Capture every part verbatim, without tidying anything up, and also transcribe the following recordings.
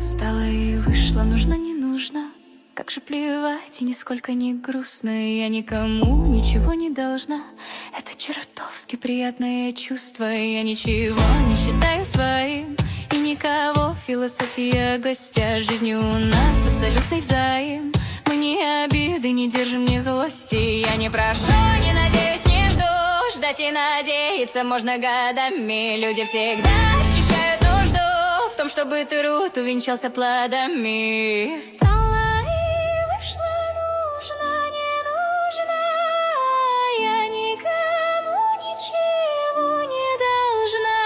Встала и вышла, нужно, не нужно. Как же плевать, и нисколько не грустно. Я никому ничего не должна. Это чертовски приятное чувство. Я ничего не считаю своим, и никого. Философия гостя, жизнью у нас абсолютный взаим. Мы ни обиды не держим, ни злости. Я не прошу, не надеюсь, не жду. Ждать и надеяться можно годами. Люди всегда ощущают нужду в том, чтобы труд увенчался плодами. Встала и вышла, нужно, не нужно. Я никому ничего не должна.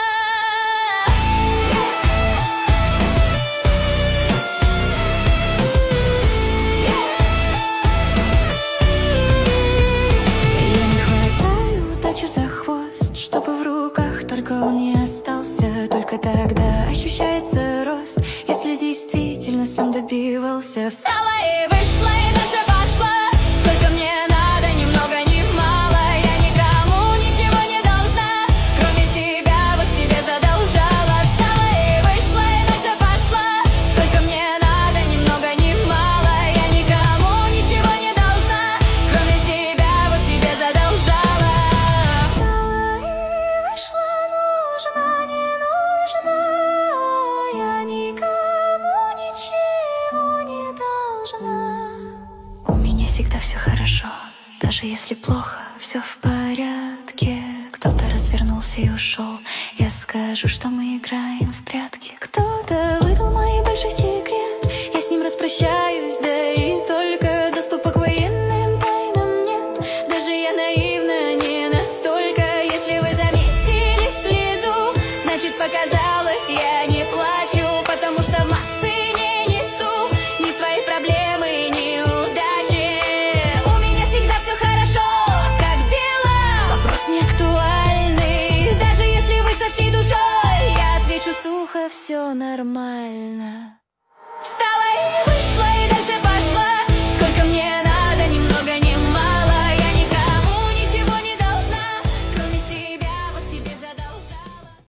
Я не хватаю удачу за хвост, чтобы в руках только он не остался. Только тогда ощущается рост, если действительно сам добивался. Встала и вышла, и дальше пошла. Сколько мне надо, ни много ни мало. Я никому ничего не должна, кроме себя, вот себе задолжала. Встала и вышла, и дальше пошла. Сколько мне надо, ни много ни мало. Я никому ничего не должна, кроме себя, вот себе задолжала. Встала и вышла, нужно, не нужно. Я никому ничего не должна. У меня всегда все хорошо, даже если плохо, все в порядке. Кто-то развернулся и ушел, я скажу, что мы играем в прятки. Кто-то выдал мой большой секрет, я с ним распрощаюсь, да и только доступа к военным тайнам нет. Даже я наивна не настолько. Если вы заметили слезу, значит показалось, я не плачу, потому что в массы не несу ни свои проблемы, ни удачи. У меня всегда все хорошо, как дела? Вопрос не актуальный. Даже если вы со всей душой, я отвечу сухо, все нормально. Встала и вышла, и дальше